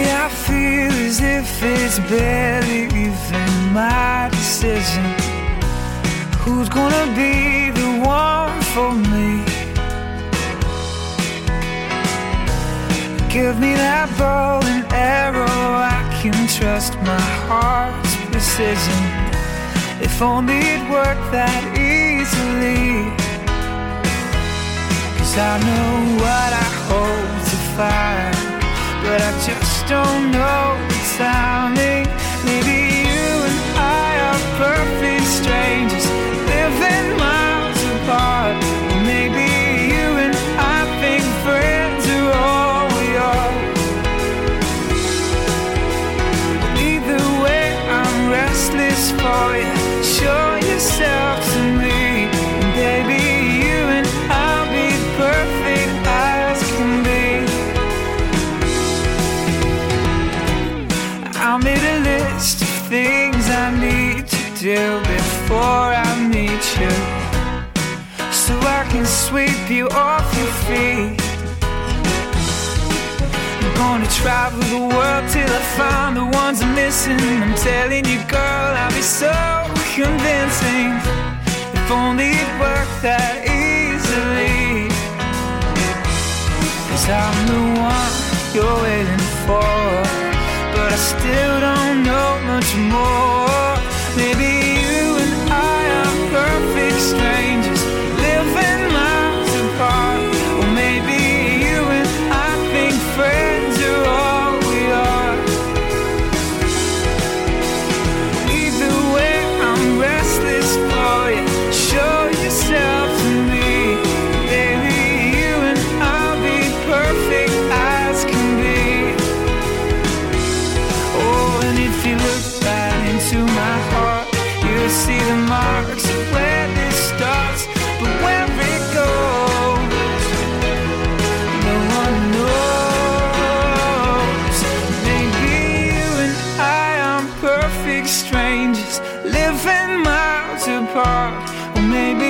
I feel as if it's barely even my decision. Who's gonna be the one for me? Give me that bow and arrow, I can trust my heart's precision. If only it worked that easily. 'Cause I know what I hope to find, but I just don't know the timing. Maybe you and I are perfect strangers, living miles apart. Or maybe you and I think friends are all we are. Either way, I'm restless for you. Show yourself to me, and baby, you and I'll be perfect as can be. I made a list of things I need to do before I meet you, so I can sweep you off your feet. I'm gonna travel the world till I find the ones I'm missing. I'm telling you, girl, I'll be so convincing. If only it worked that easily. 'Cause I'm the one you're waiting for, but I still don't know much more. Maybe you and I are perfect strangers, living miles apart. Or maybe you and I think friends are all we are. Either way, I'm restless for you. Show yourself to me, baby, you and I'll be perfect as can be. And if you look right into my heart, you'll see the marks of where this starts. But where it goes, no one knows. Maybe you and I are perfect strangers, living miles apart. Or maybe